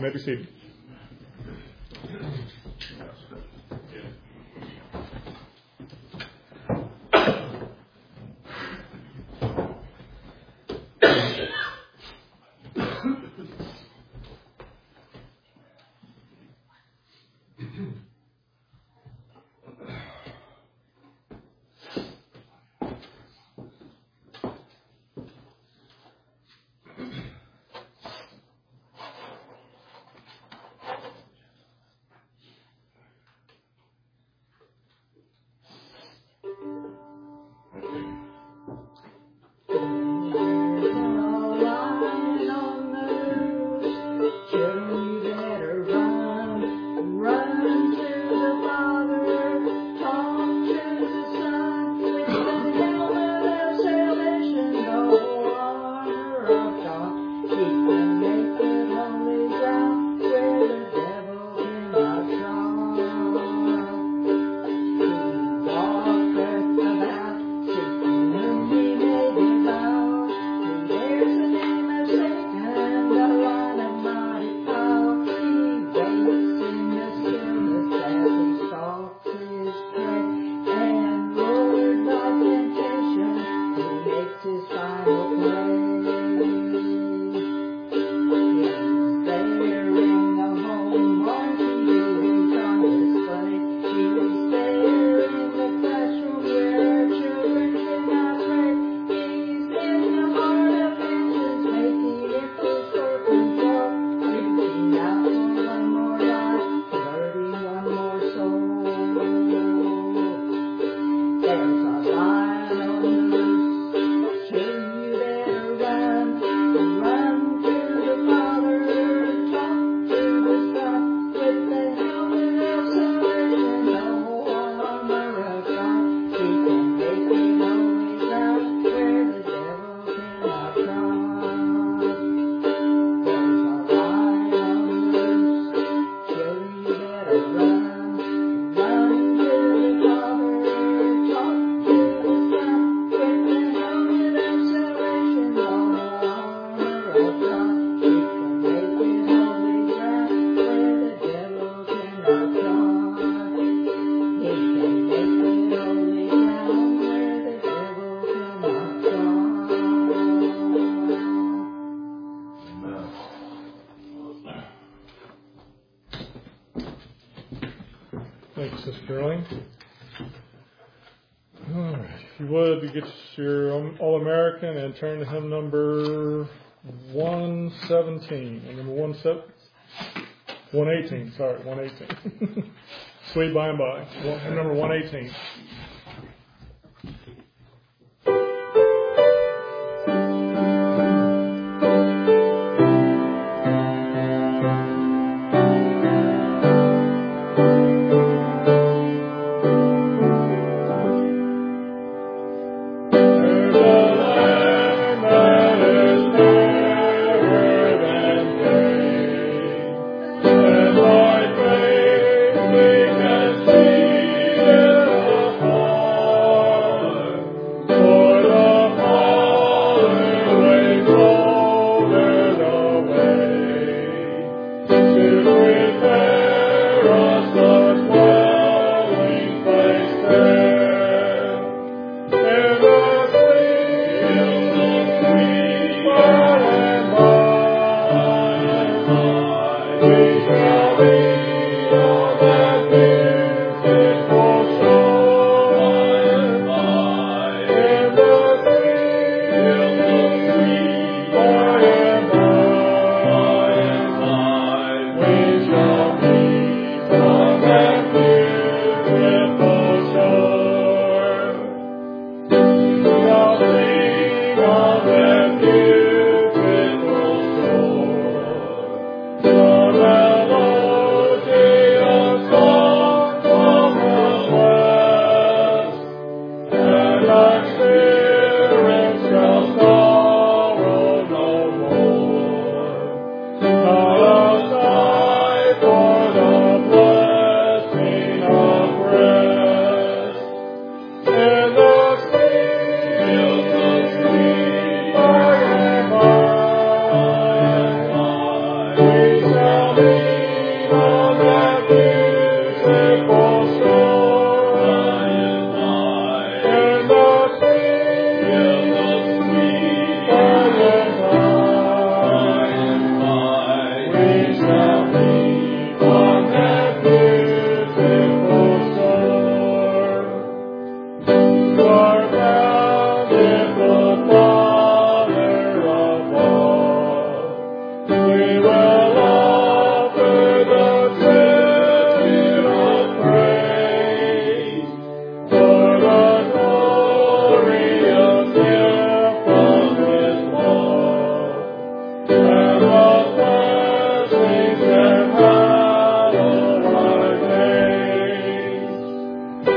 may be seated. Thanks, Sister Sterling. All right. If you would, you get your All-American and turn to hymn number 117. And number 118. Sorry, 118. Sweet by and by. Hymn number 118. Lord, pray, we can see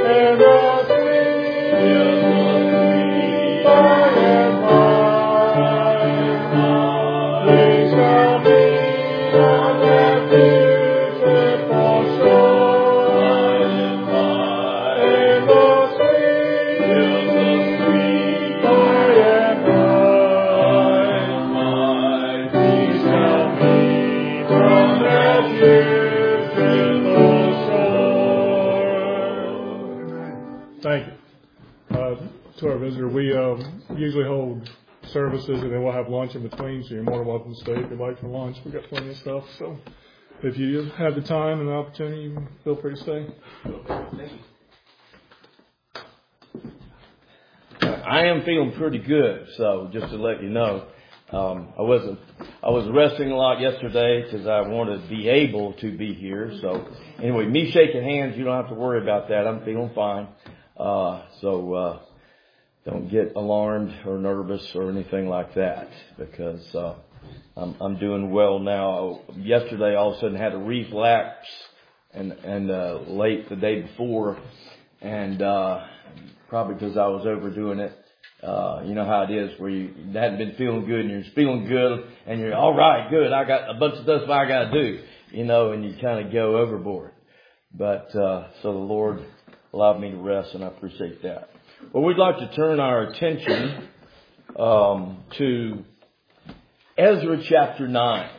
Thank you. To our visitor, we usually hold services and then we'll have lunch in between, so you're more than welcome to stay if you'd like for lunch. We've got plenty of stuff, so if you have the time and the opportunity, you feel free to stay. Thank you. I am feeling pretty good, so just to let you know, I was resting a lot yesterday because I wanted to be able to be here. So anyway, me shaking hands, you don't have to worry about that. I'm feeling fine. So don't get alarmed or nervous or anything like that, because I'm doing well now. Yesterday, all of a sudden, had a relapse and late the day before, and probably because I was overdoing it. You know how it is, where you hadn't been feeling good and you're feeling good and you're all right, good. I got a bunch of stuff I got to do, and you kind of go overboard. But so the Lord allowed me to rest, and I appreciate that. Well, we'd like to turn our attention to Ezra chapter 9.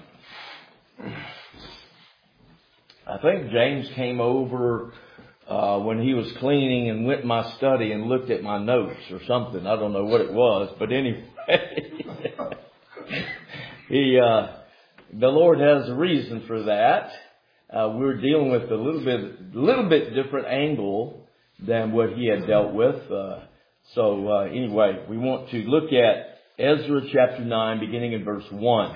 I think James came over when he was cleaning and went in my study and looked at my notes or something. I don't know what it was, but anyway, the Lord has a reason for that. We're dealing with a little bit different angle than what he had dealt with. So anyway, we want to look at Ezra chapter 9, beginning in verse 1.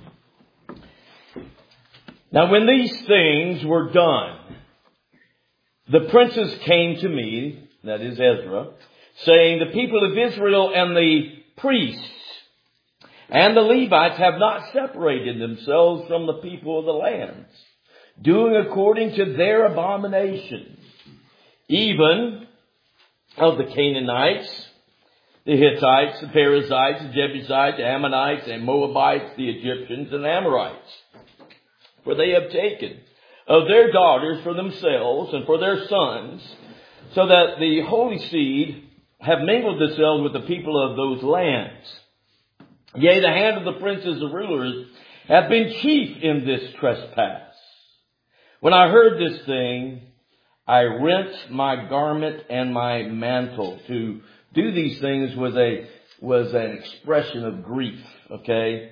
Now, when these things were done, the princes came to me, that is Ezra, saying, the people of Israel and the priests and the Levites have not separated themselves from the people of the lands, doing according to their abominations, even of the Canaanites, the Hittites, the Perizzites, the Jebusites, the Ammonites, and Moabites, the Egyptians, and Amorites. For they have taken of their daughters for themselves and for their sons, so that the holy seed have mingled themselves with the people of those lands. Yea, the hand of the princes and rulers have been chief in this trespass. When I heard this thing, I rent my garment and my mantle. To do these things was an expression of grief. Okay,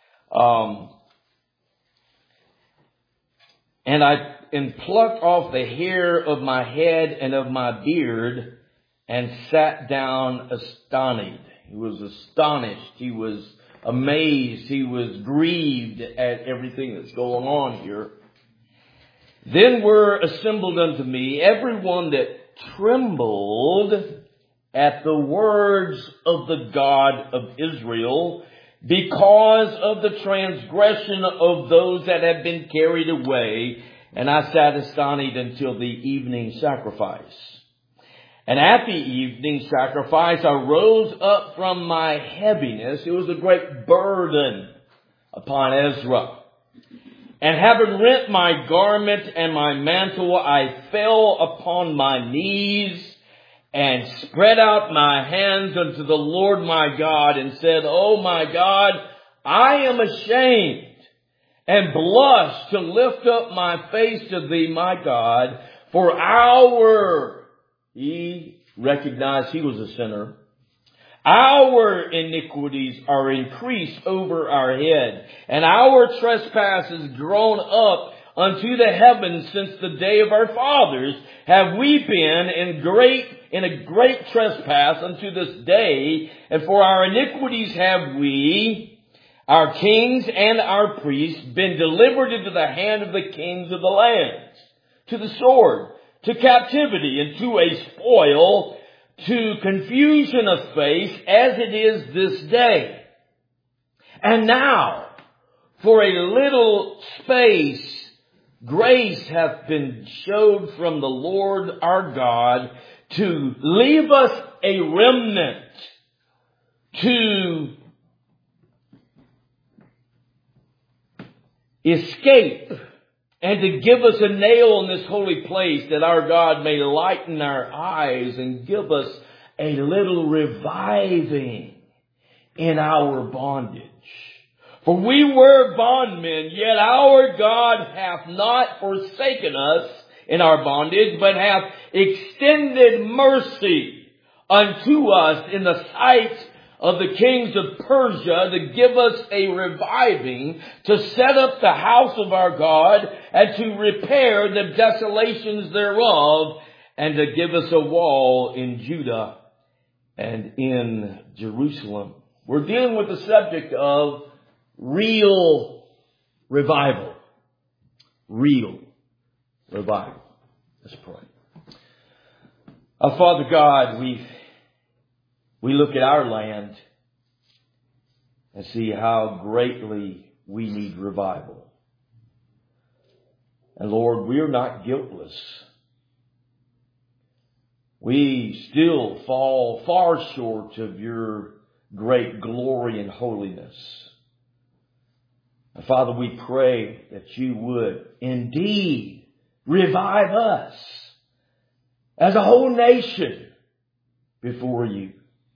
and plucked off the hair of my head and of my beard, and sat down astonished. He was astonished. He was amazed. He was grieved at everything that's going on here. Then were assembled unto me every one that trembled at the words of the God of Israel, because of the transgression of those that had been carried away. And I sat astonished until the evening sacrifice. And at the evening sacrifice, I rose up from my heaviness. It was a great burden upon Ezra. And having rent my garment and my mantle, I fell upon my knees and spread out my hands unto the Lord my God, and said, O my God, I am ashamed, and blush to lift up my face to thee, my God, for he recognized he was a sinner. Our iniquities are increased over our head, and our trespasses grown up unto the heavens since the day of our fathers. Have we been in a great trespass unto this day, and for our iniquities have we, our kings and our priests, been delivered into the hand of the kings of the lands, to the sword, to captivity, and to a spoil, to confusion of face, as it is this day. And now, for a little space, grace hath been showed from the Lord our God to leave us a remnant to escape and to give us a nail in this holy place, that our God may lighten our eyes and give us a little reviving in our bondage. For we were bondmen, yet our God hath not forsaken us in our bondage, but hath extended mercy unto us in the sight of the kings of Persia, to give us a reviving, to set up the house of our God, and to repair the desolations thereof, and to give us a wall in Judah and in Jerusalem. We're dealing with the subject of real revival. Real revival. Let's pray. Our Father God, we look at our land and see how greatly we need revival. And Lord, we are not guiltless. We still fall far short of your great glory and holiness. And Father, we pray that you would indeed revive us as a whole nation before you.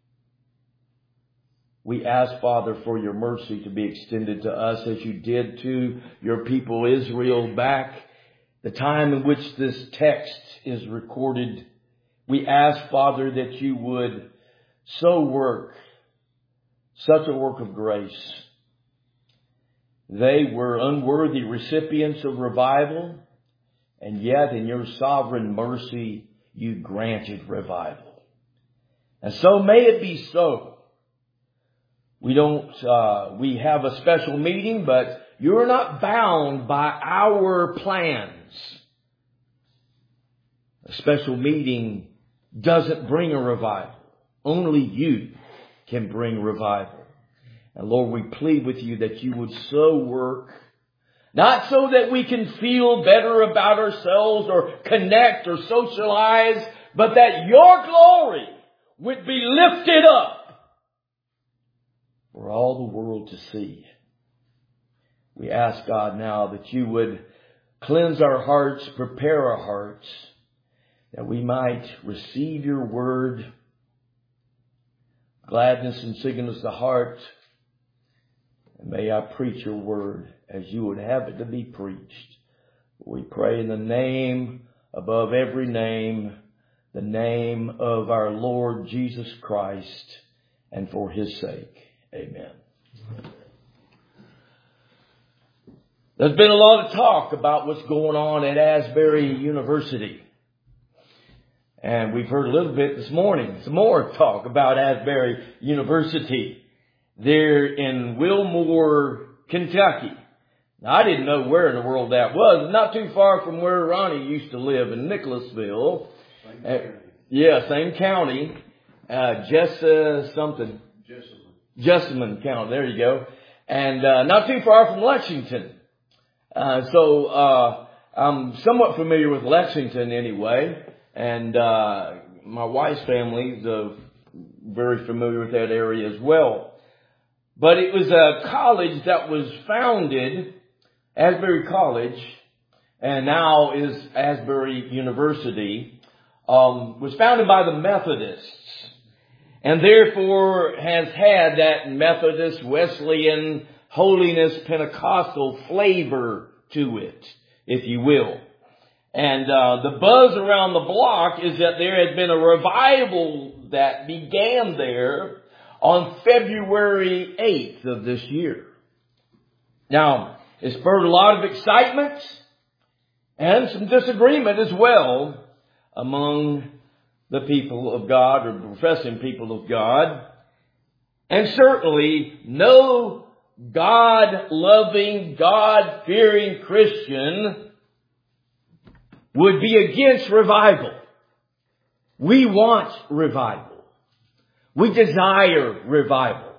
We ask, Father, for your mercy to be extended to us as you did to your people Israel back the time in which this text is recorded. We ask, Father, that you would so work such a work of grace. They were unworthy recipients of revival, and yet in your sovereign mercy you granted revival. And so may it be so. We have a special meeting, but you're not bound by our plans. A special meeting doesn't bring a revival. Only you can bring revival. And Lord, we plead with you that you would so work, not so that we can feel better about ourselves or connect or socialize, but that your glory would be lifted up for all the world to see. We ask, God, now that you would cleanse our hearts, prepare our hearts, that we might receive your word, gladness and singleness of the heart. And may I preach your word as you would have it to be preached. We pray in the name above every name, the name of our Lord Jesus Christ, and for his sake. Amen. There's been a lot of talk about what's going on at Asbury University. And we've heard a little bit this morning, some more talk about Asbury University. They're in Wilmore, Kentucky. Now, I didn't know where in the world that was. It's not too far from where Ronnie used to live in Nicholasville. Same county. Yeah, same county. Jessamine County. There you go. And not too far from Lexington. So I'm somewhat familiar with Lexington anyway. And my wife's family is very familiar with that area as well. But it was a college that was founded, Asbury College, and now is Asbury University, was founded by the Methodists. And therefore has had that Methodist, Wesleyan, holiness, Pentecostal flavor to it, if you will. And the buzz around the block is that there had been a revival that began there on February 8th of this year. Now, it spurred a lot of excitement and some disagreement as well among the people of God, or professing people of God. And certainly no God-loving, God-fearing Christian would be against revival. We want revival. We desire revival.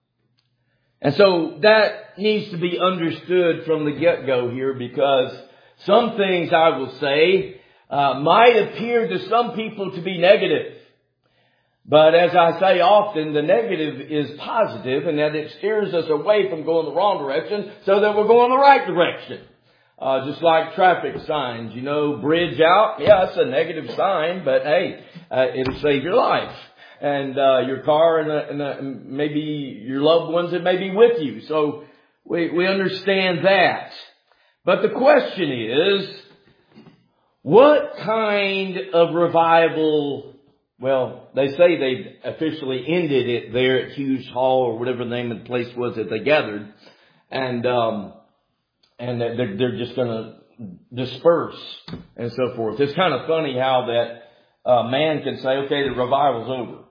And so that needs to be understood from the get-go here, because Some things, I will say, might appear to some people to be negative. But as I say often, the negative is positive, and that it steers us away from going the wrong direction so that we're going the right direction. Just like traffic signs, bridge out. Yeah, it's a negative sign, but hey, it'll save your life. And your car and maybe your loved ones that may be with you. So we understand that. But the question is, what kind of revival? Well, they say they officially ended it there at Hughes Hall or whatever the name of the place was that they gathered. And they're just going to disperse and so forth. It's kind of funny how that man can say, okay, the revival's over.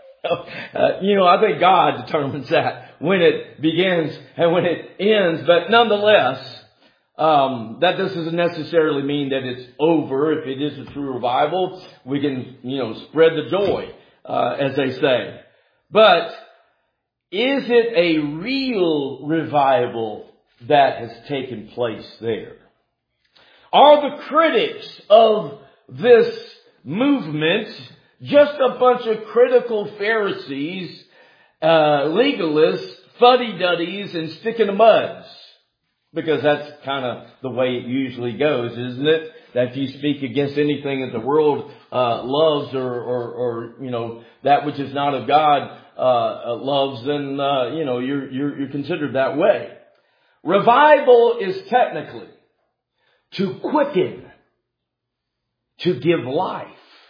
I think God determines that when it begins and when it ends. But nonetheless, that doesn't necessarily mean that it's over. If it is a true revival, we can, spread the joy, as they say. But is it a real revival that has taken place there? Are the critics of this movement just a bunch of critical Pharisees, legalists, fuddy-duddies, and stick-in-the-muds? Because that's kind of the way it usually goes, isn't it? That if you speak against anything that the world loves or that which is not of God loves, then you're considered that way. Revival is technically to quicken, to give life.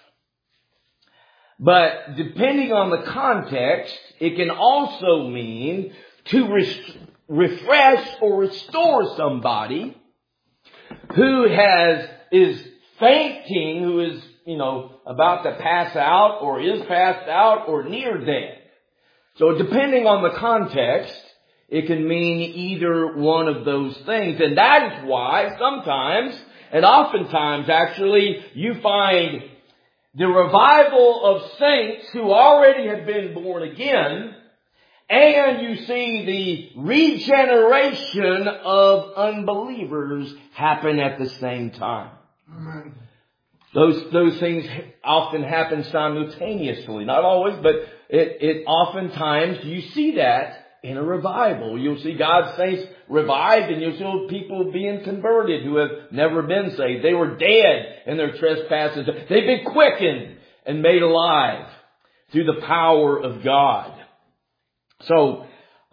But depending on the context, it can also mean to refresh or restore somebody who is fainting, who is, about to pass out or is passed out or near death. So depending on the context, it can mean either one of those things. And that is why sometimes, and oftentimes actually, you find the revival of saints who already have been born again, and you see the regeneration of unbelievers happen at the same time. Amen. Those things often happen simultaneously. Not always, but it oftentimes you see that in a revival. You'll see God's saints revived, and you'll see people being converted who have never been saved. They were dead in their trespasses. They've been quickened and made alive through the power of God. So,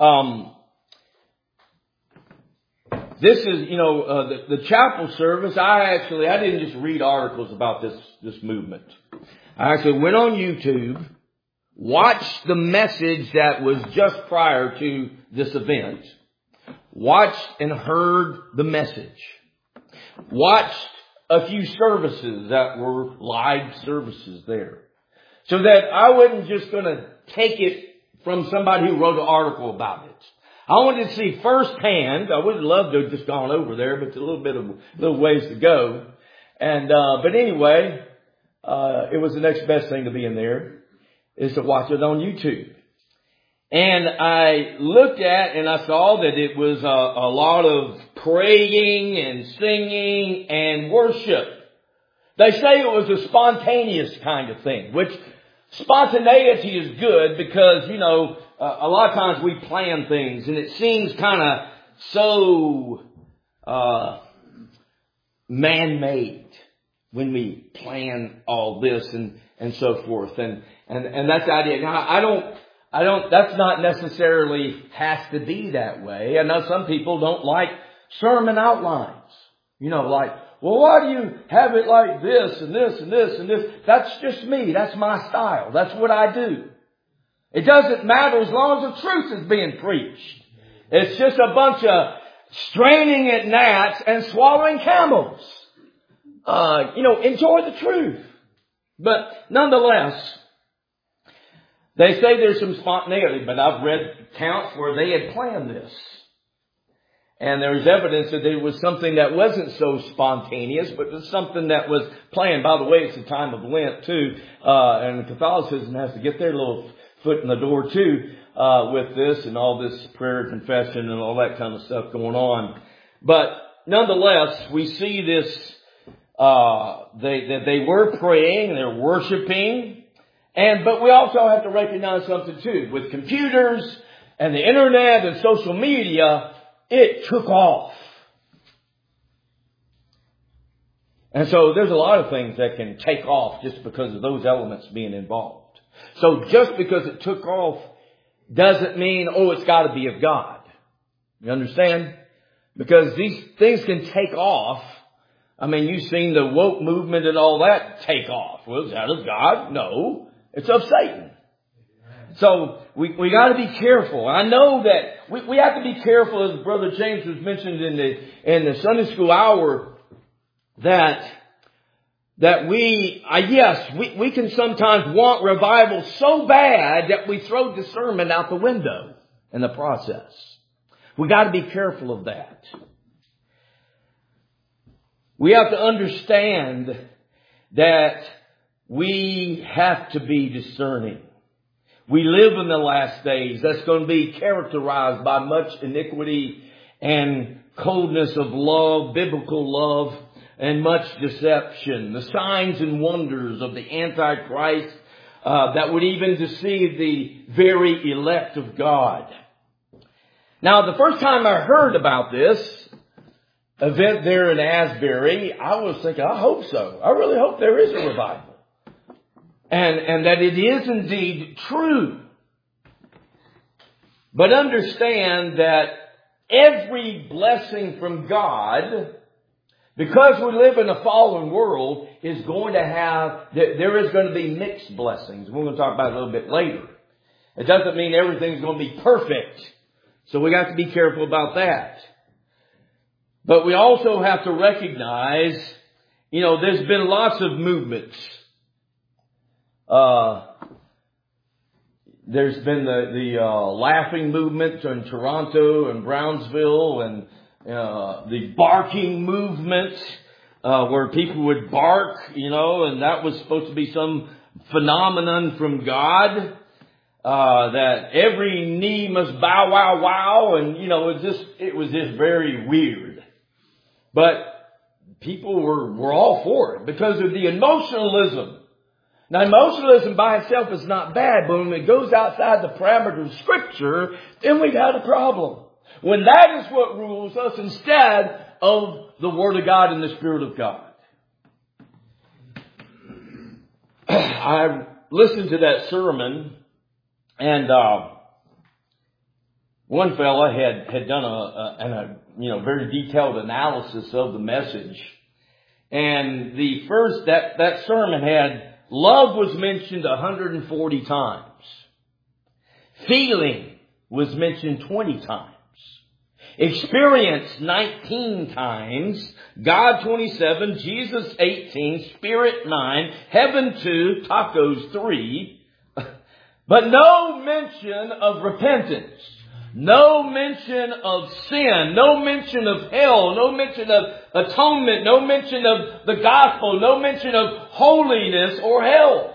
this is, the chapel service. I didn't just read articles about this movement. I actually went on YouTube, watched the message that was just prior to this event, watched and heard the message, watched a few services that were live services there, so that I wasn't just going to take it from somebody who wrote an article about it. I wanted to see firsthand. I would have loved to have just gone over there, but it's a little ways to go. And but anyway, it was the next best thing to be in there, is to watch it on YouTube. And I looked at and I saw that it was a lot of praying and singing and worship. They say it was a spontaneous kind of thing, which spontaneity is good because, a lot of times we plan things and it seems kind of so man-made when we plan all this and so forth. And that's the idea. Now, I don't, that's not necessarily has to be that way. I know some people don't like sermon outlines. Like, well, why do you have it like this and this and this and this? That's just me. That's my style. That's what I do. It doesn't matter as long as the truth is being preached. It's just a bunch of straining at gnats and swallowing camels. Enjoy the truth. But nonetheless, they say there's some spontaneity, but I've read accounts where they had planned this. And there's evidence that it was something that wasn't so spontaneous, but it was something that was planned. By the way, it's a time of Lent too, and Catholicism has to get their little foot in the door too, with this and all this prayer, confession, and all that kind of stuff going on. But nonetheless, we see this, they were praying, they're worshiping, but we also have to recognize something too. With computers and the internet and social media, it took off. And so there's a lot of things that can take off just because of those elements being involved. So just because it took off doesn't mean, it's got to be of God. You understand? Because these things can take off. I mean, you've seen the woke movement and all that take off. Well, is that of God? No. It's of Satan. So we got to be careful. I know that we have to be careful, as Brother James was mentioned in the Sunday school hour, that we can sometimes want revival so bad that we throw discernment out the window in the process. We got to be careful of that. We have to understand that we have to be discerning. We live in the last days that's going to be characterized by much iniquity and coldness of love, biblical love, and much deception. The signs and wonders of the Antichrist that would even deceive the very elect of God. Now, the first time I heard about this event there in Asbury, I was thinking, I hope so. I really hope there is a revival. And that it is indeed true. But understand that every blessing from God, because we live in a fallen world, is going to have, there is going to be mixed blessings. We're going to talk about it a little bit later. It doesn't mean everything's going to be perfect. So we got to be careful about that. But we also have to recognize, there's been lots of movements. There's been the laughing movement in Toronto and Brownsville, and the barking movement, where people would bark, and that was supposed to be some phenomenon from God, that every knee must bow, wow, wow, and it was just very weird. But people were all for it because of the emotionalism. Now, emotionalism by itself is not bad, but when it goes outside the parameters of Scripture, then we've had a problem. When that is what rules us instead of the Word of God and the Spirit of God. I listened to that sermon, and one fella had done a very detailed analysis of the message. And that sermon had love was mentioned 140 times. Feeling was mentioned 20 times. Experience 19 times. God 27. Jesus 18. Spirit 9. Heaven 2. Tacos 3. But no mention of repentance. No mention of sin. No mention of hell. No mention of atonement. No mention of the gospel. No mention of holiness or hell.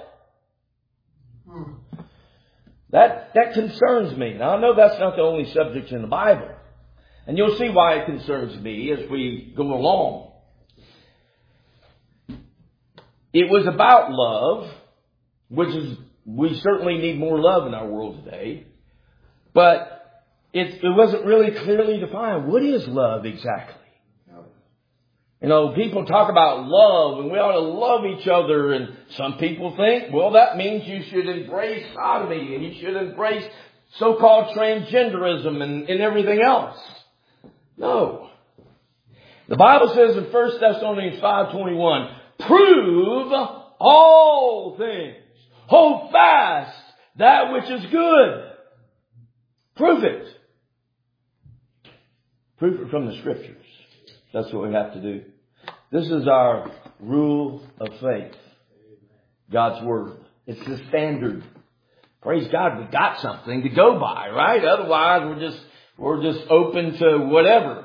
That concerns me. Now, I know that's not the only subject in the Bible. And you'll see why it concerns me as we go along. It was about love, we certainly need more love in our world today. But it wasn't really clearly defined. What is love exactly? People talk about love and we ought to love each other. And some people think, well, that means you should embrace sodomy and you should embrace so-called transgenderism and everything else. No. The Bible says in 1 Thessalonians 5:21, prove all things. Hold fast that which is good. Prove it. Prove it from the Scriptures. That's what we have to do. This is our rule of faith. God's Word. It's the standard. Praise God, we got something to go by, right? Otherwise, we're just open to whatever.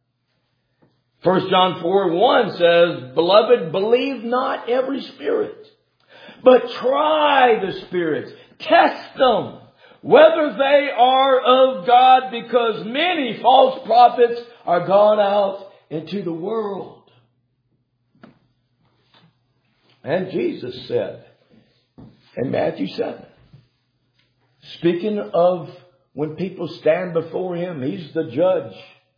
1 John 4:1 says, Beloved, believe not every spirit, but try the spirits. Test them, whether they are of God, because many false prophets are gone out into the world. And Jesus said in Matthew 7, speaking of when people stand before Him, He's the judge.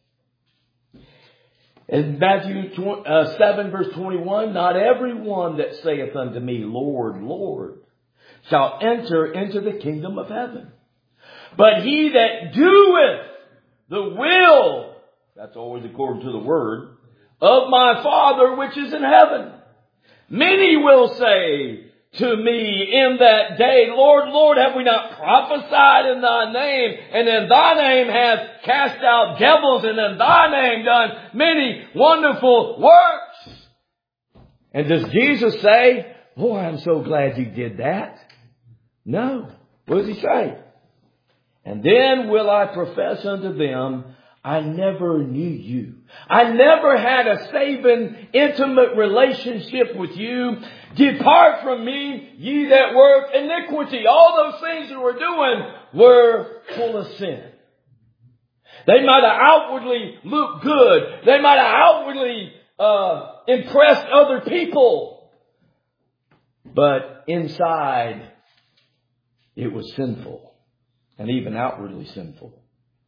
In Matthew 7 verse 21, not everyone that saith unto me, Lord, Lord, shall enter into the kingdom of heaven, but he that doeth the will, that's always according to the word, of my Father which is in heaven. Many will say to me in that day, Lord, Lord, have we not prophesied in Thy name, and in Thy name hath cast out devils, and in Thy name done many wonderful works? And does Jesus say, boy, I'm so glad you did that? No. What does He say? And then will I profess unto them, I never knew you. I never had a saving, intimate relationship with you. Depart from me, ye that work iniquity. All those things that we're doing were full of sin. They might have outwardly looked good. They might have outwardly impressed other people. But inside, it was sinful. And even outwardly sinful.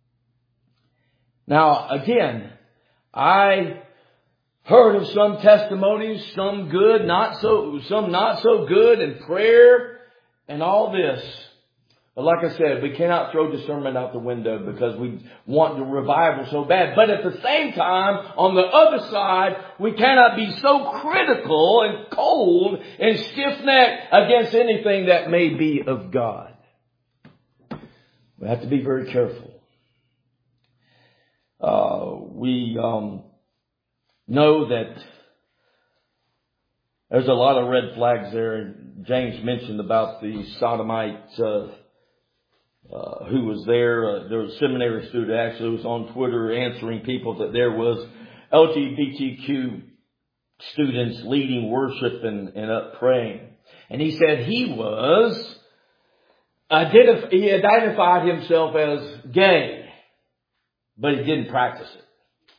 Now, again, I heard of some testimonies, some good, some not so good, and prayer and all this. But like I said, we cannot throw discernment out the window because we want the revival so bad. But at the same time, on the other side, we cannot be so critical and cold and stiff-necked against anything that may be of God. We have to be very careful. We know that there's a lot of red flags there. James mentioned about the Sodomite who was there. There was a seminary student actually was on Twitter answering people that there was LGBTQ students leading worship and up praying. And he said he identified himself as gay, but he didn't practice it.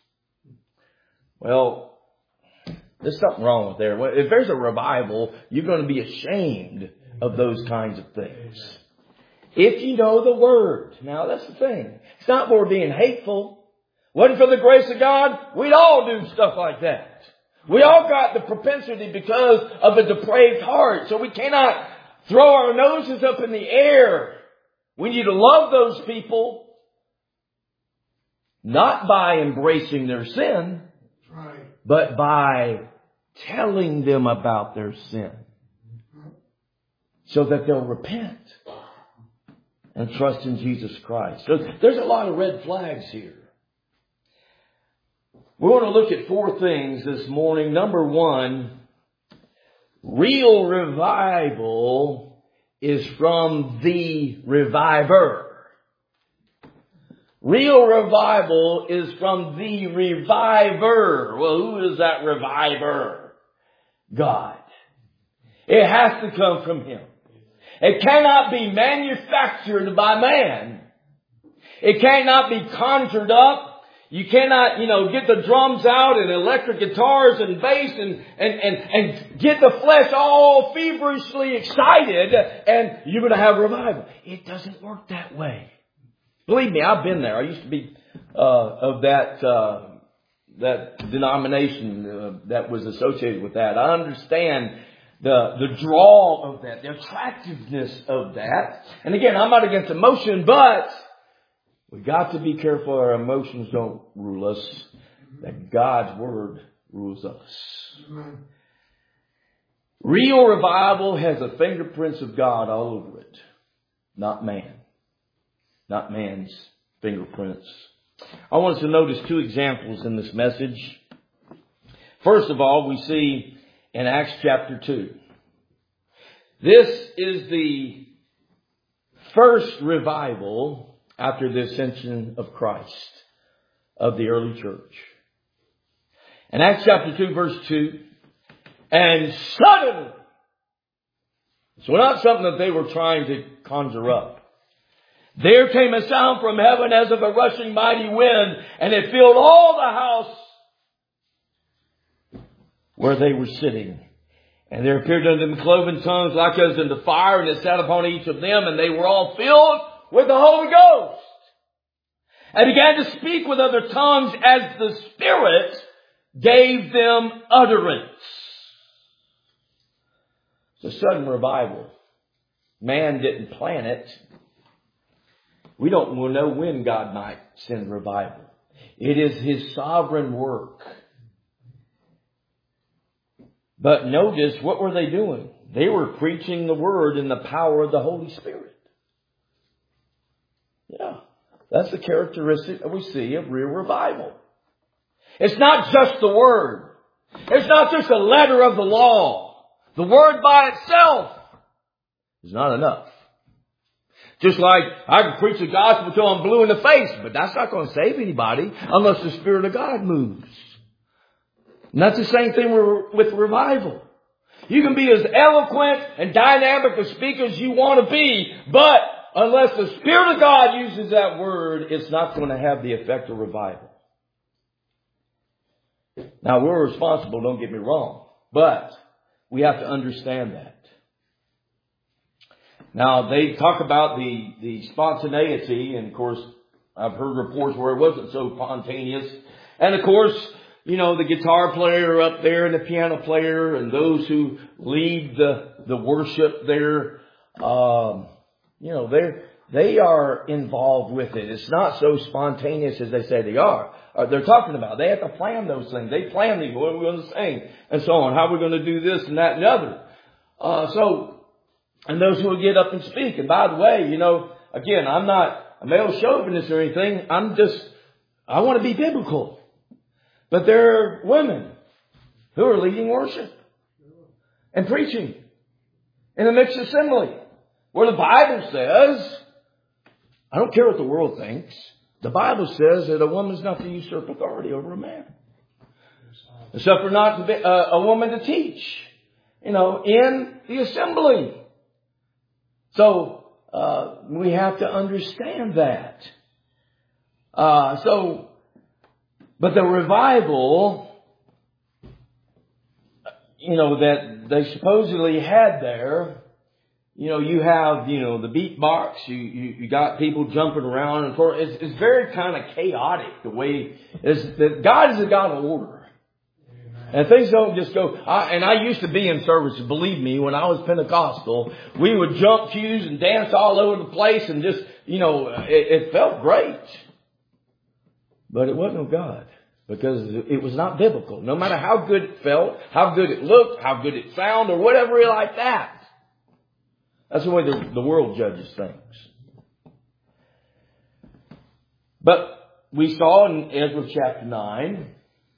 Well, there's something wrong with there. If there's a revival, you're going to be ashamed of those kinds of things. If you know the Word. Now, that's the thing. It's not for being hateful. Wasn't for the grace of God, we'd all do stuff like that. We all got the propensity because of a depraved heart. So we cannot throw our noses up in the air. We need to love those people. Not by embracing their sin, but by telling them about their sin. So that they'll repent and trust in Jesus Christ. So there's a lot of red flags here. We want to look at 4 things this morning. Number 1, real revival is from the reviver. Real revival is from the reviver. Well, who is that reviver? God. It has to come from Him. It cannot be manufactured by man. It cannot be conjured up. You cannot, get the drums out and electric guitars and bass and get the flesh all feverishly excited and you're going to have revival. It doesn't work that way. Believe me, I've been there. I used to be of that denomination that was associated with that. I understand the draw of that, the attractiveness of that. And again, I'm not against emotion, but we got to be careful our emotions don't rule us. That God's Word rules us. Amen. Real revival has the fingerprints of God all over it, not man. Not man's fingerprints. I want us to notice 2 examples in this message. First of all, we see in Acts chapter 2. This is the first revival after the ascension of Christ of the early church. In Acts chapter 2 verse 2, and suddenly, so not something that they were trying to conjure up. There came a sound from heaven as of a rushing mighty wind, and it filled all the house where they were sitting. And there appeared unto them cloven tongues like as unto fire, and it sat upon each of them, and they were all filled with the Holy Ghost, and began to speak with other tongues as the Spirit gave them utterance. It's a sudden revival. Man didn't plan it. We don't know when God might send revival. It is His sovereign work. But notice, what were they doing? They were preaching the Word in the power of the Holy Spirit. Yeah, that's the characteristic that we see of real revival. It's not just the Word. It's not just a letter of the law. The Word by itself is not enough. Just like I can preach the gospel till I'm blue in the face, but that's not going to save anybody unless the Spirit of God moves. And that's the same thing with revival. You can be as eloquent and dynamic a speaker as you want to be, but unless the Spirit of God uses that word, it's not going to have the effect of revival. Now, we're responsible, don't get me wrong, but we have to understand that. Now, they talk about the spontaneity, and of course, I've heard reports where it wasn't so spontaneous. And of course, you know, the guitar player up there and the piano player and those who lead the worship there, you know, they are involved with it. It's not so spontaneous as they say they are. They're talking about. They have to plan those things. They plan these. What are we going to sing? And so on. How are we going to do this and that and the other? And those who will get up and speak. And by the way, you know, again, I'm not a male chauvinist or anything. I want to be biblical. But there are women who are leading worship and preaching in a mixed assembly where the Bible says, I don't care what the world thinks, the Bible says that a woman's not to usurp authority over a man. And suffer not a woman to teach, you know, in the assembly. So, we have to understand that. But the revival, you know, that they supposedly had there, you know, you have, you know, the beatbox, you got people jumping around, and it's very kind of chaotic the way that God is a God of order. And things don't just go, and I used to be in services, believe me, when I was Pentecostal, we would jump pews and dance all over the place and just, you know, it felt great. But it wasn't of God, because it was not biblical. No matter how good it felt, how good it looked, how good it sounded, or whatever like that. That's the way the world judges things. But we saw in Ezra chapter 9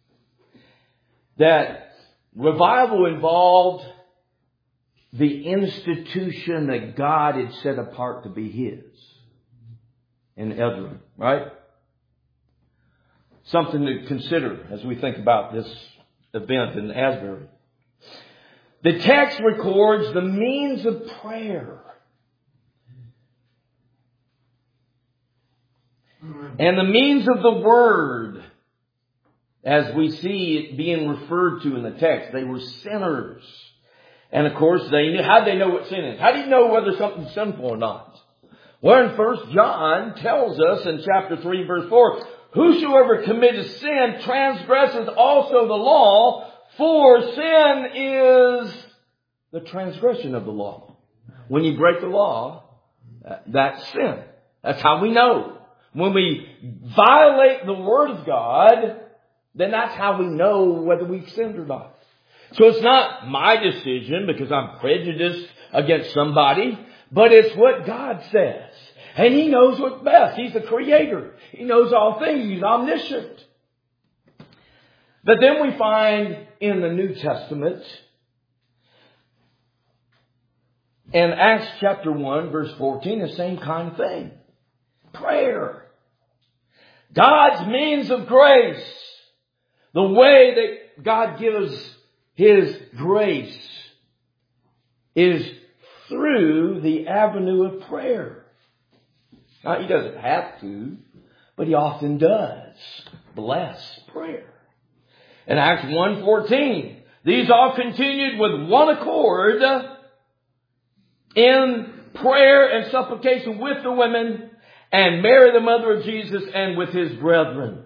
that revival involved the institution that God had set apart to be His in Ezra, right? Something to consider as we think about this event in Asbury. The text records the means of prayer and the means of the word, as we see it being referred to in the text. They were sinners. And of course, how'd they know what sin is? How do you know whether something's sinful or not? Well, in 1 John tells us in chapter 3, verse 4, whosoever committeth sin transgresses also the law, for sin is the transgression of the law. When you break the law, that's sin. That's how we know. When we violate the Word of God, then that's how we know whether we've sinned or not. So it's not my decision because I'm prejudiced against somebody, but it's what God says. And He knows what's best. He's the Creator. He knows all things. He's omniscient. But then we find in the New Testament, in Acts chapter 1, verse 14, the same kind of thing. Prayer. God's means of grace. The way that God gives His grace is through the avenue of prayer. Now, He doesn't have to, but He often does bless prayer. In Acts 1:14, These all continued with one accord in prayer and supplication with the women, and Mary, the mother of Jesus, and with his brethren.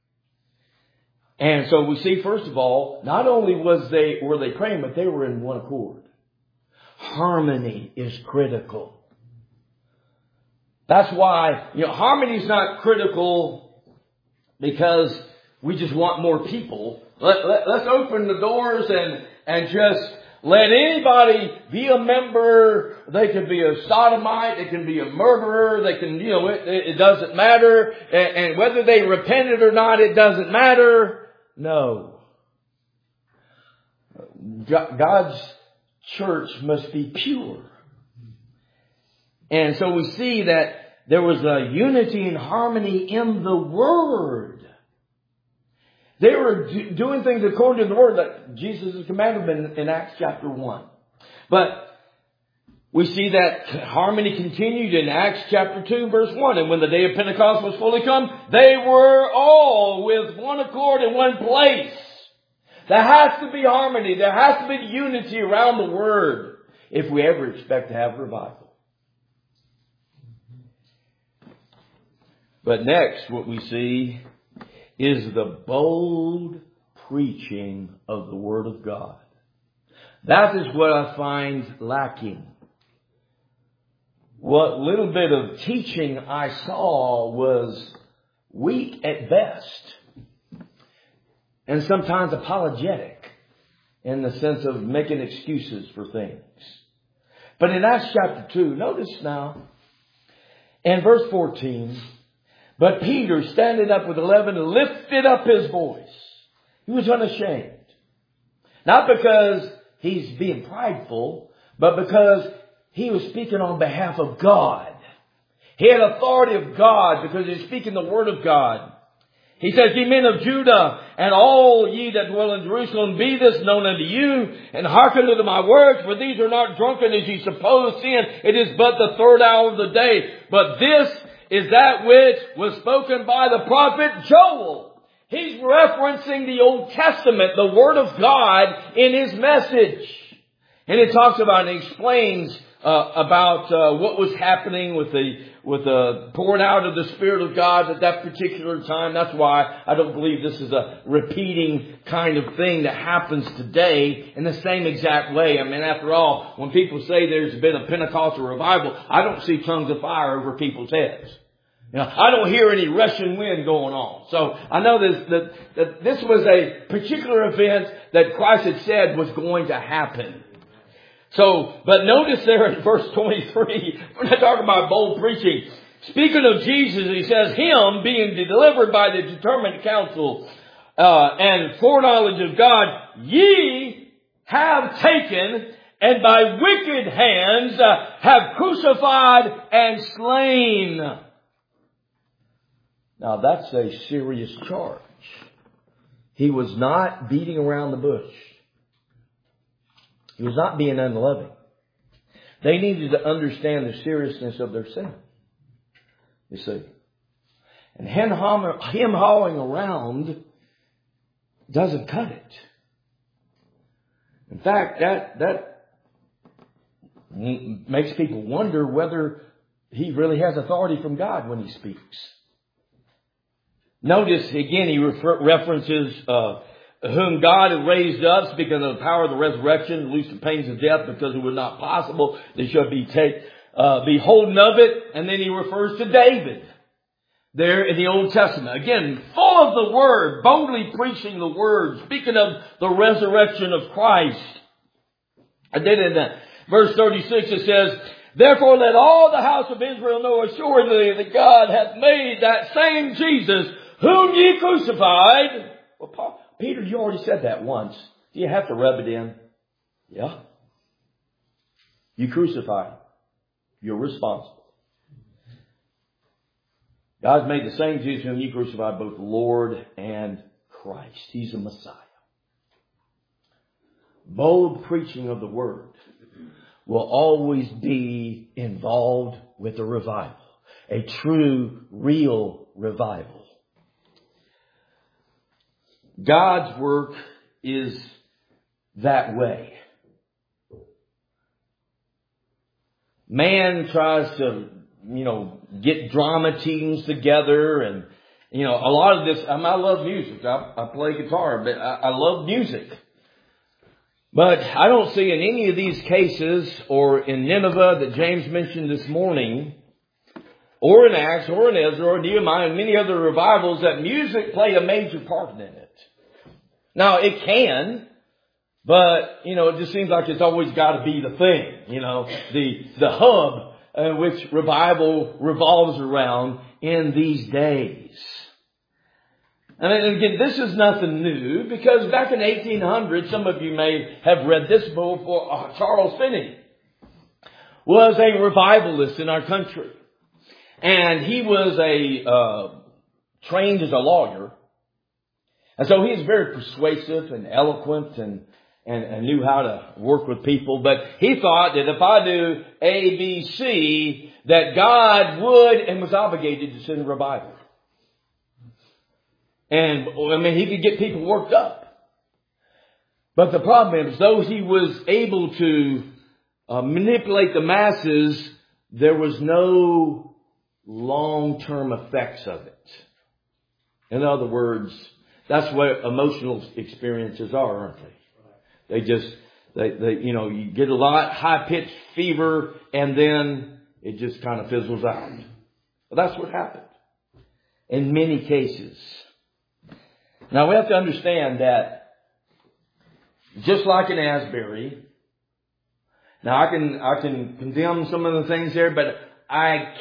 And so we see, first of all, not only were they praying, but they were in one accord. Harmony is critical. That's why, harmony is not critical because we just want more people. Let's open the doors and just let anybody be a member. They can be a sodomite. They can be a murderer. They can, it doesn't matter. And whether they repented or not, it doesn't matter. No. God's church must be pure. And so we see that there was a unity and harmony in the Word. They were doing things according to the Word that Jesus has commanded in Acts chapter 1. But we see that harmony continued in Acts chapter 2 verse 1. And when the day of Pentecost was fully come, they were all with one accord in one place. There has to be harmony. There has to be unity around the Word if we ever expect to have revival. But next, what we see is the bold preaching of the Word of God. That is what I find lacking. What little bit of teaching I saw was weak at best, and sometimes apologetic in the sense of making excuses for things. But in Acts chapter 2, notice now, in verse 14, but Peter, standing up with 11, lifted up his voice. He was unashamed. Not because he's being prideful, but because he was speaking on behalf of God. He had authority of God because he's speaking the Word of God. He says, ye men of Judah, and all ye that dwell in Jerusalem, be this known unto you, and hearken unto my words, for these are not drunken as ye suppose, seeing it is but the third hour of the day. But this is that which was spoken by the prophet Joel. He's referencing the Old Testament, the Word of God, in his message. And it talks about and explains about what was happening with the pouring out of the Spirit of God at that particular time. That's why I don't believe this is a repeating kind of thing that happens today in the same exact way. I mean, after all, when people say there's been a Pentecostal revival, I don't see tongues of fire over people's heads. I don't hear any rushing wind going on. So I know that this was a particular event that Christ had said was going to happen. So, but notice there in verse 23, we're not talking about bold preaching. Speaking of Jesus, he says, him being delivered by the determined counsel and foreknowledge of God, ye have taken and by wicked hands have crucified and slain. Now that's a serious charge. He was not beating around the bush. He was not being unloving. They needed to understand the seriousness of their sin. You see. And him hauling around doesn't cut it. In fact, that makes people wonder whether he really has authority from God when he speaks. Notice again, he references whom God had raised up, speaking of the power of the resurrection, loose the pains of death, because it was not possible they should be holden of it. And then he refers to David there in the Old Testament. Again, full of the Word, boldly preaching the Word, speaking of the resurrection of Christ. And then in verse 36 it says, therefore let all the house of Israel know assuredly that God hath made that same Jesus whom ye crucified. Well, Peter, you already said that once. Do you have to rub it in? Yeah. You crucified. You're responsible. God's made the same Jesus whom you crucified, both Lord and Christ. He's the Messiah. Bold preaching of the Word will always be involved with a revival. A true, real revival. God's work is that way. Man tries to, get drama teams together and, a lot of this, I love music. I play guitar, but I love music. But I don't see in any of these cases, or in Nineveh that James mentioned this morning, or in Acts, or in Ezra, or Nehemiah, and many other revivals, that music played a major part in it. Now, it can, but, it just seems like it's always got to be the thing, the hub in which revival revolves around in these days. And again, this is nothing new, because back in 1800, some of you may have read this book before, Charles Finney was a revivalist in our country. And he was trained as a lawyer. And so he was very persuasive and eloquent and knew how to work with people. But he thought that if I do A, B, C, that God would and was obligated to send revival. And, he could get people worked up. But the problem is, though he was able to manipulate the masses, there was no long-term effects of it. In other words, that's what emotional experiences are, aren't they? You get a lot, high-pitched fever, and then it just kind of fizzles out. Well, that's what happened in many cases. Now, we have to understand that just like in Asbury, now I can condemn some of the things there, but I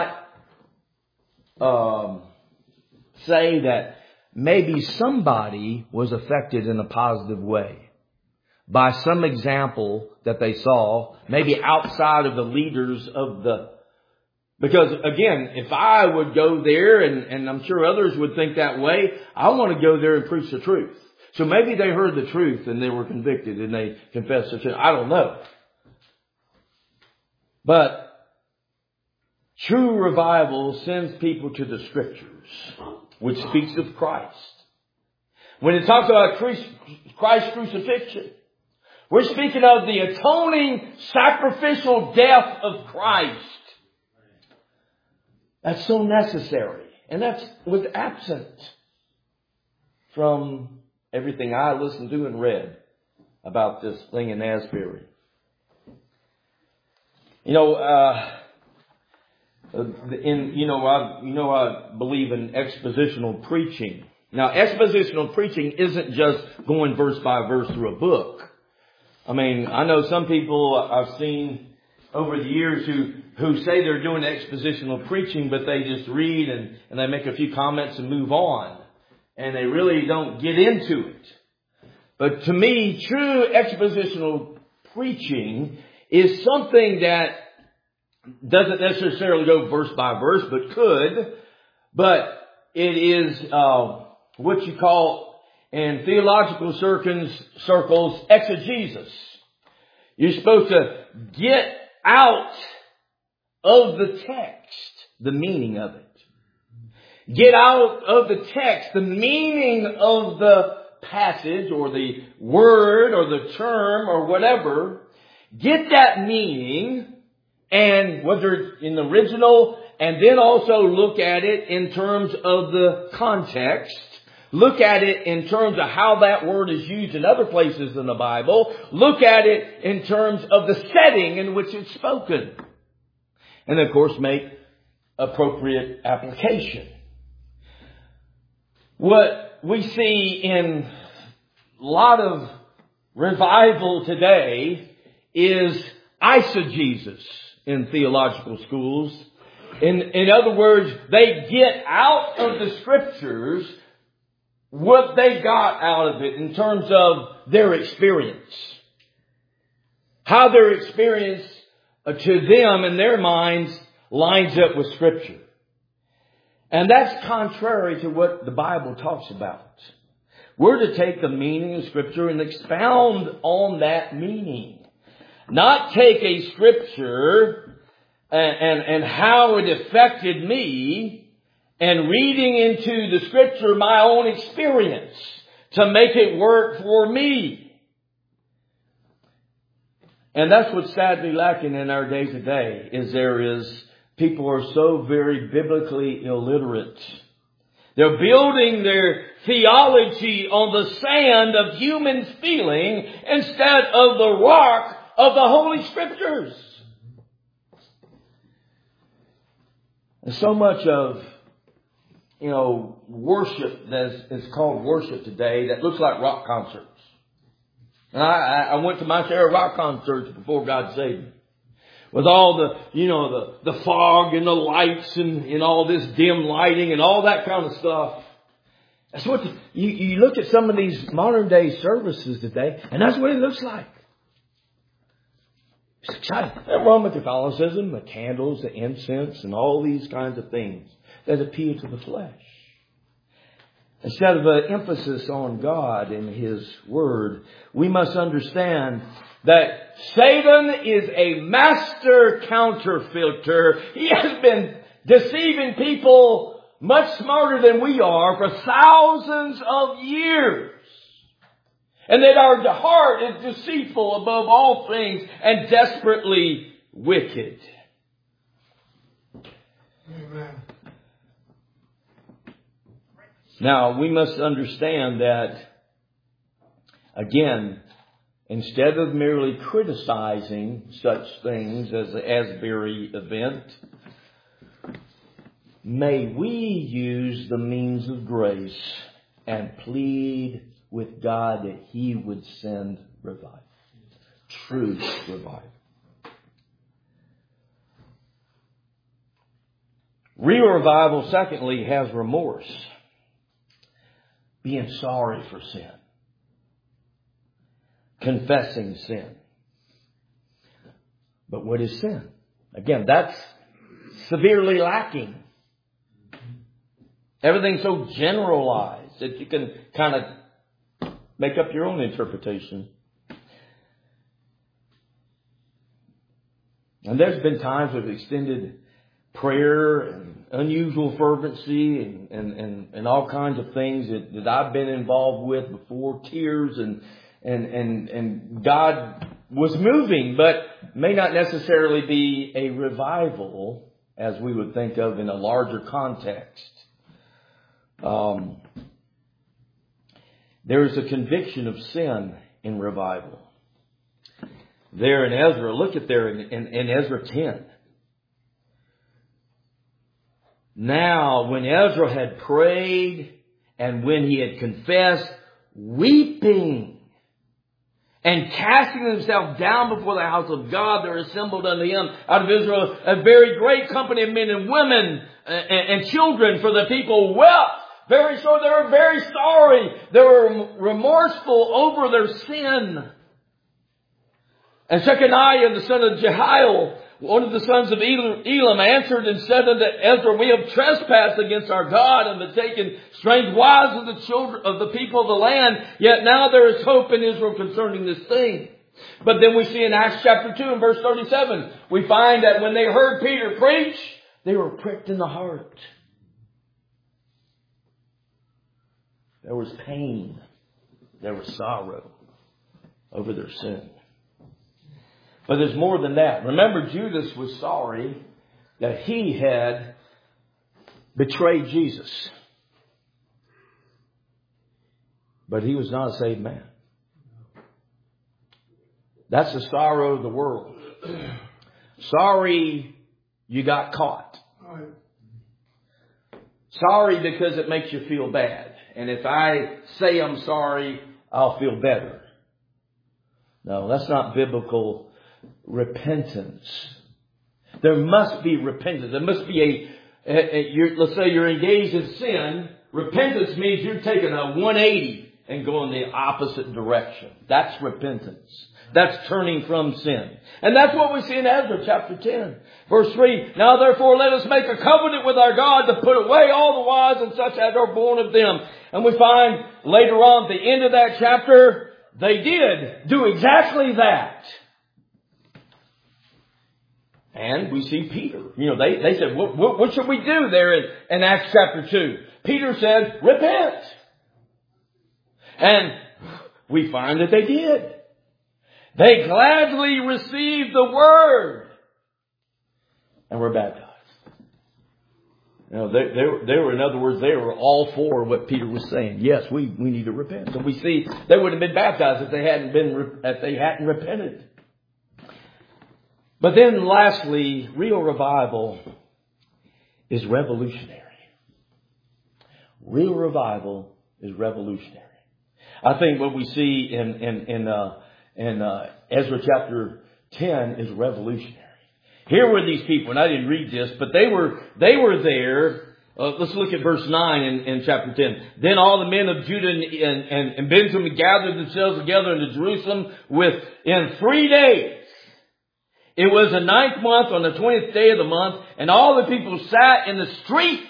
cannot say that maybe somebody was affected in a positive way by some example that they saw, maybe outside of the leaders of the... Because again, if I would go there, and I'm sure others would think that way, I want to go there and preach the truth. So maybe they heard the truth and they were convicted and they confessed the truth. I don't know. But true revival sends people to the Scriptures, which speaks of Christ. When it talks about Christ's crucifixion, we're speaking of the atoning sacrificial death of Christ. That's so necessary. And that was absent from everything I listened to and read about this thing in Asbury. I believe in expositional preaching. Now, expositional preaching isn't just going verse by verse through a book. I know some people I've seen over the years who say they're doing expositional preaching, but they just read and they make a few comments and move on. And they really don't get into it. But to me, true expositional preaching is something that doesn't necessarily go verse by verse, but could. But it is what you call in theological circles exegesis. You're supposed to get out of the text the meaning of it. Get out of the text the meaning of the passage or the word or the term or whatever. Get that meaning, and whether it's in the original, and then also look at it in terms of the context. Look at it in terms of how that word is used in other places in the Bible. Look at it in terms of the setting in which it's spoken. And of course, make appropriate application. What we see in a lot of revival today is eisegesis in theological schools. In other words, they get out of the Scriptures what they got out of it in terms of their experience. How their experience to them in their minds lines up with Scripture. And that's contrary to what the Bible talks about. We're to take the meaning of Scripture and expound on that meaning. Not take a Scripture and how it affected me and reading into the Scripture my own experience to make it work for me. And that's what's sadly lacking in our day today, people are so very biblically illiterate. They're building their theology on the sand of human feeling instead of the rock of the Holy Scriptures. And so much of, worship that is called worship today that looks like rock concerts. And I went to my share of rock concerts before God saved me. With all the fog and the lights and all this dim lighting and all that kind of stuff. That's what you look at some of these modern day services today, and that's what it looks like. It's exciting. Nothing wrong with Catholicism, the candles, the incense, and all these kinds of things that appeal to the flesh. Instead of an emphasis on God and His Word, we must understand that Satan is a master counterfeiter. He has been deceiving people much smarter than we are for thousands of years. And that our heart is deceitful above all things and desperately wicked. Amen. Now, we must understand that, again, instead of merely criticizing such things as the Asbury event, may we use the means of grace and plead with God that He would send revival. True revival. Real revival, secondly, has remorse. Being sorry for sin. Confessing sin. But what is sin? Again, that's severely lacking. Everything's so generalized that you can kind of make up your own interpretation. And there's been times of extended prayer and unusual fervency and all kinds of things that I've been involved with before, tears and God was moving, but may not necessarily be a revival as we would think of in a larger context. There is a conviction of sin in revival. There in Ezra, look at there in Ezra 10. Now, when Ezra had prayed and when he had confessed, weeping and casting himself down before the house of God, there assembled unto him out of Israel a very great company of men and women and children, for the people wept. Very so, they were very sorry. They were remorseful over their sin. And Shechaniah, the son of Jehiel, one of the sons of Elam, answered and said unto Ezra, we have trespassed against our God and have taken strange wives of the children of the people of the land. Yet now there is hope in Israel concerning this thing. But then we see in Acts chapter 2 and verse 37, we find that when they heard Peter preach, they were pricked in the heart. There was pain. There was sorrow over their sin. But there's more than that. Remember, Judas was sorry that he had betrayed Jesus. But he was not a saved man. That's the sorrow of the world. Sorry you got caught. Sorry because it makes you feel bad. And if I say I'm sorry, I'll feel better. No, that's not biblical repentance. There must be repentance. There must be let's say you're engaged in sin. Repentance means you're taking a 180 and going the opposite direction. That's repentance. That's turning from sin. And that's what we see in Ezra chapter 10. Verse 3, now therefore let us make a covenant with our God to put away all the wives and such as are born of them. And we find later on at the end of that chapter, they did do exactly that. And we see Peter. They said, what should we do there in Acts chapter 2? Peter said, repent. And we find that they did. They gladly received the word and were baptized. You know, they were, in other words, they were all for what Peter was saying. Yes, we need to repent. So we see they would have been baptized if they hadn't repented. But then lastly, real revival is revolutionary. Real revival is revolutionary. I think what we see in Ezra chapter 10 is revolutionary. Here were these people, and I didn't read this, but they were there. Let's look at verse 9 in chapter 10. Then all the men of Judah and Benjamin gathered themselves together into Jerusalem in 3 days. It was the 9th month on the 20th day of the month, and all the people sat in the street.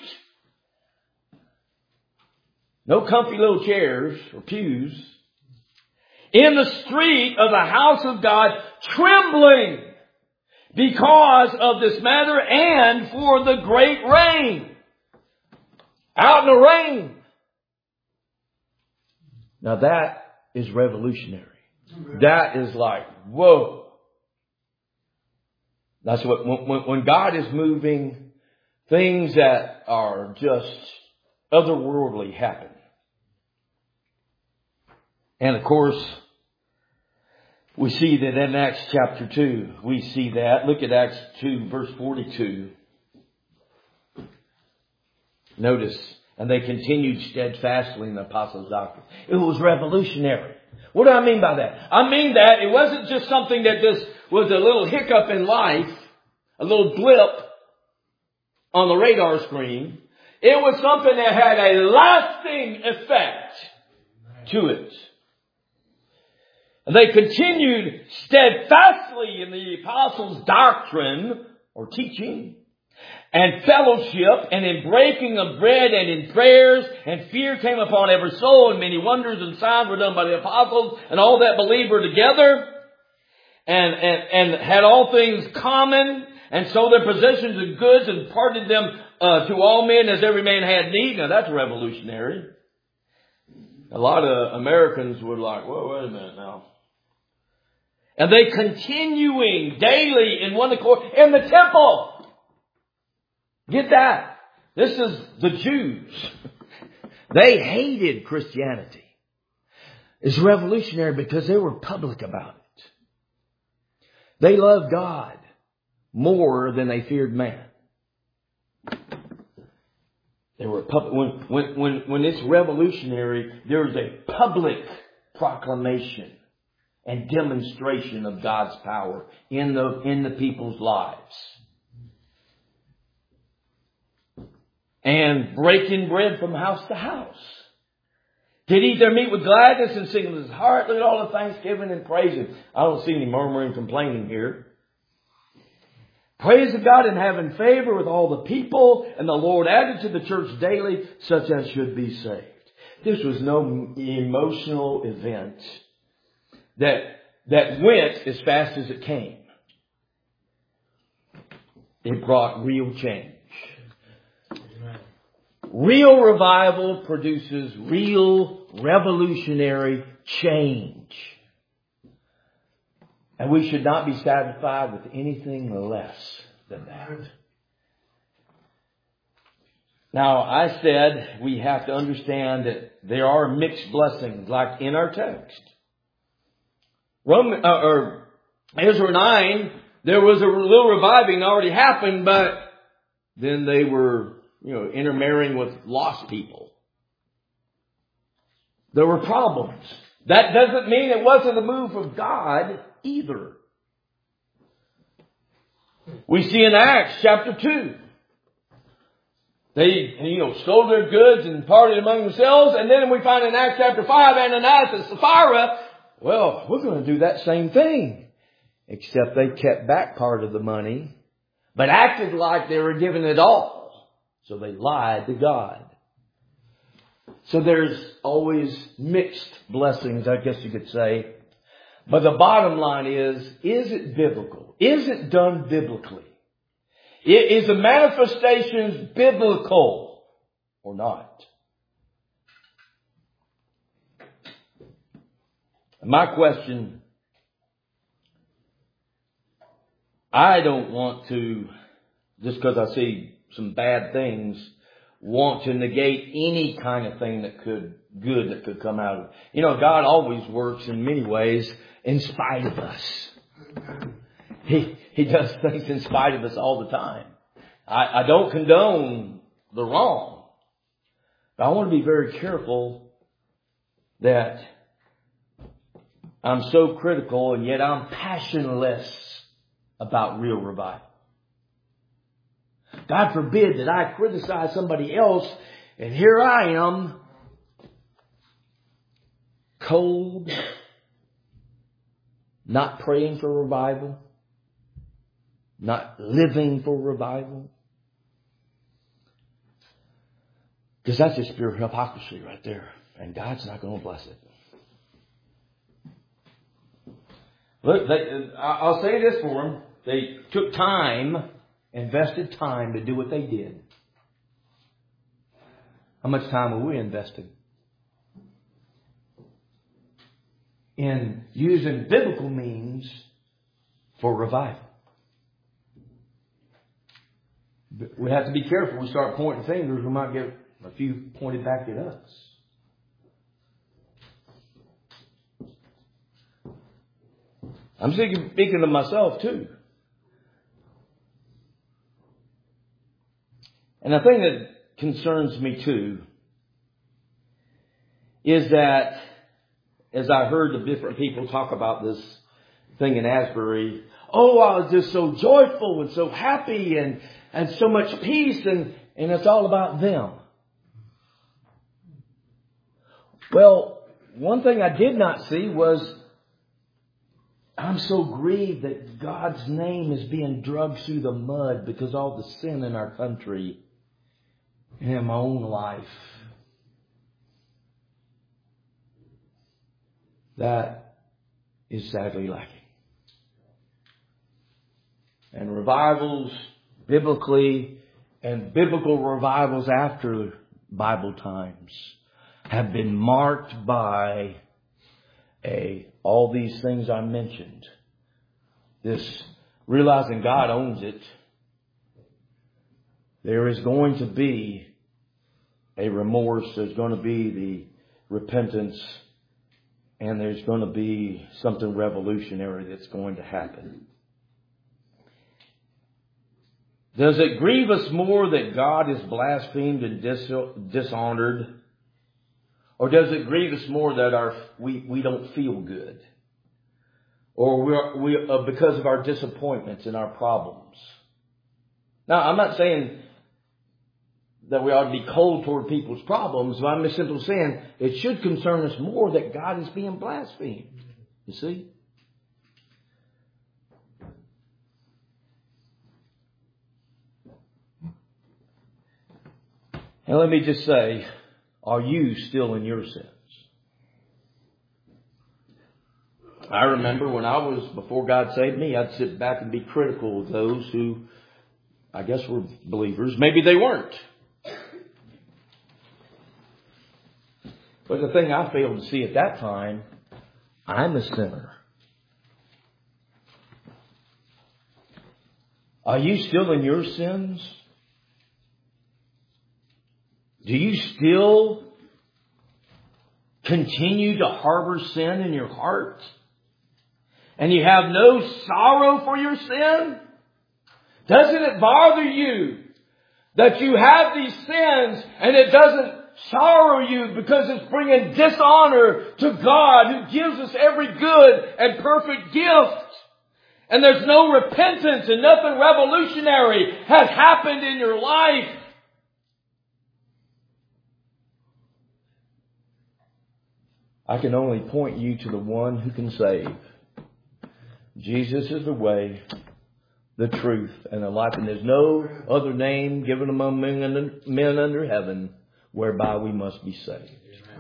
No comfy little chairs or pews. In the street of the house of God, trembling because of this matter and for the great rain. Out in the rain. Now that is revolutionary. That is like, whoa. That's what, when God is moving, things that are just otherworldly happen. And of course, we see that in Acts chapter 2, we see that. Look at Acts 2 verse 42. Notice, and they continued steadfastly in the apostles' doctrine. It was revolutionary. What do I mean by that? I mean that it wasn't just something that just was a little hiccup in life, a little blip on the radar screen. It was something that had a lasting effect to it. And they continued steadfastly in the apostles' doctrine or teaching and fellowship and in breaking of bread and in prayers, and fear came upon every soul, and many wonders and signs were done by the apostles, and all that believed were together and had all things common, and sold their possessions and goods and parted them to all men as every man had need. Now that's revolutionary. A lot of Americans were like, whoa, wait a minute now. And they continuing daily in one accord in the temple. Get that. This is the Jews. They hated Christianity. It's revolutionary because they were public about it. They loved God more than they feared man. They were public. When it's revolutionary, there's a public proclamation and demonstration of God's power in the people's lives. And breaking bread from house to house. Did eat their meat with gladness and sing with his heart. Look at all the thanksgiving and praising. I don't see any murmuring and complaining here. Praise of God and having favor with all the people. And the Lord added to the church daily such as should be saved. This was no emotional event that went as fast as it came. It brought real change. Amen. Real revival produces real revolutionary change. And we should not be satisfied with anything less than that. Now, I said we have to understand that there are mixed blessings, like in our text. Ezra 9, there was a little reviving that already happened, but then they were, intermarrying with lost people. There were problems. That doesn't mean it wasn't a move of God either. We see in Acts chapter 2. They, sold their goods and parted among themselves. And then we find in Acts chapter 5, Ananias and Sapphira, well, we're going to do that same thing. Except they kept back part of the money, but acted like they were giving it all. So they lied to God. So there's always mixed blessings, I guess you could say. But the bottom line is it biblical? Is it done biblically? Is the manifestations biblical or not? My question I don't want to, just because I see some bad things, want to negate any kind of thing that could come out of it. You know, God always works in many ways in spite of us. He does things in spite of us all the time. I don't condone the wrong. But I want to be very careful that I'm so critical and yet I'm passionless about real revival. God forbid that I criticize somebody else and here I am, cold, not praying for revival, not living for revival. Because that's just pure hypocrisy right there. And God's not going to bless it. Look, I'll say this for them. They took time, invested time to do what they did. How much time are we investing in using biblical means for revival? We have to be careful. We start pointing fingers, we might get a few pointed back at us. I'm speaking to myself too. And the thing that concerns me too is that as I heard the different people talk about this thing in Asbury, oh, I was just so joyful and so happy and so much peace and it's all about them. Well, one thing I did not see was I'm so grieved that God's name is being drugged through the mud because all the sin in our country and in my own life. That is sadly lacking. And revivals biblically and biblical revivals after Bible times have been marked by all these things I mentioned. This realizing God owns it. There is going to be a remorse. There's going to be the repentance. And there's going to be something revolutionary that's going to happen. Does it grieve us more that God is blasphemed and dishonored? Or does it grieve us more that we don't feel good? Or we because of our disappointments and our problems? Now, I'm not saying that we ought to be cold toward people's problems, but I'm just simply saying it should concern us more that God is being blasphemed. You see? And let me just say, are you still in your sins? I remember when before God saved me, I'd sit back and be critical of those who, I guess, were believers. Maybe they weren't. But the thing I failed to see at that time, I'm a sinner. Are you still in your sins? Do you still continue to harbor sin in your heart? And you have no sorrow for your sin? Doesn't it bother you that you have these sins and it doesn't sorrow you because it's bringing dishonor to God who gives us every good and perfect gift? And there's no repentance and nothing revolutionary has happened in your life. I can only point you to the one who can save. Jesus is the way, the truth, and the life. And there's no other name given among men under heaven whereby we must be saved.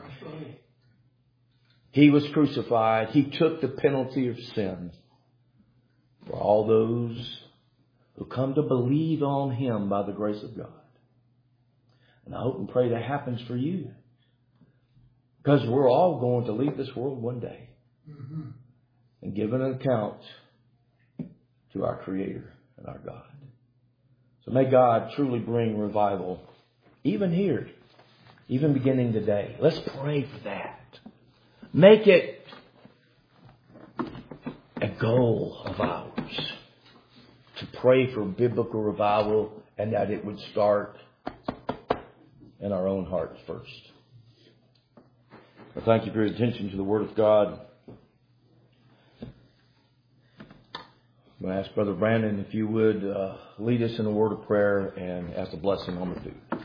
He was crucified. He took the penalty of sin for all those who come to believe on Him by the grace of God. And I hope and pray that happens for you. Because we're all going to leave this world one day and give an account to to our Creator and our God. So may God truly bring revival, even here, even beginning today. Let's pray for that. Make it a goal of ours to pray for biblical revival, and that it would start in our own hearts first. I thank you for your attention to the Word of God. I'm going to ask Brother Brandon if you would lead us in a word of prayer and ask a blessing on the food.